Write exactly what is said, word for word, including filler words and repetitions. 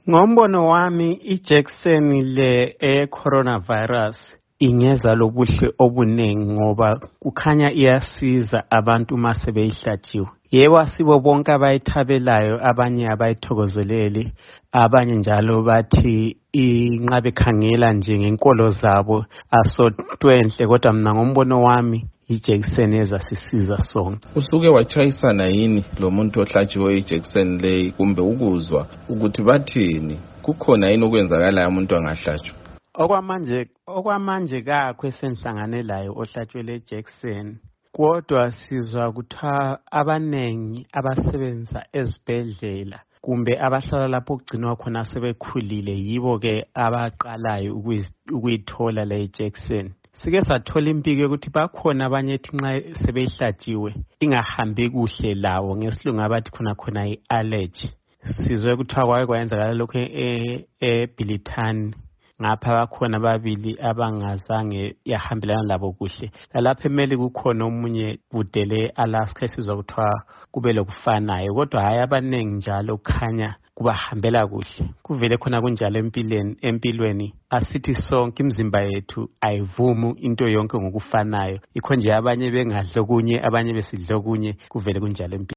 Ngombono wami ijekiseni le e-coronavirus ingeza lobuhle obuningi ngoba kukhanya iyasiza abantu uma sebeyihlatshiwe. Yebo asibo bonke abayithabelayo, abanye abayithokozeleli, abanye njalo bathi inqabe khangela nje ngenkolo zabo asotwenhle, kodwa mina ngombono wami ijekiseni ezasisiza sonke. Usuke wachayisana yini lo muntu ohlatshiwe ijekiseni leyi kumbe ukuzwa ukuthi bathini? Kukhona yini okwenzakala umuntu angahlatshwa? Okwamanje okwamanje kakho esenhlangane layo ohlatshwe ijekiseni, kodwa sizwa kuthiwa abanengi abasebenza ezibhedlela kumbe abahlala lapho kugcinwa khona sebekhulile yibo ke abaqalayo ukuyithola le ijekiseni. Sike sathola impiko ukuthi bakhona abanye ethi nxa sebeyihlatshiwe ingahambi kuhle lawo, ngesilungu abathi khona khona i-allergy. Sizwe kuthiwa kwake kwayenzakala lokho eBilitani, ngapha bakhona ababili abangazange yahambelana labo kuhle. Lalapha eMeli kukhona omunye kudele Alaska esizwa kuthiwa kube lokufanayo, kodwa hayi abaningi njalo kukhanya kubahambela kuhle. Kuvele khona kunjalo empilweni empilweni asithi sonke imizimba yethu ayivumu into yonke ngokufanayo. Ikho nje abanye bengadla okunye, abanye besidla okunye, kuvele kunjalo empilweni.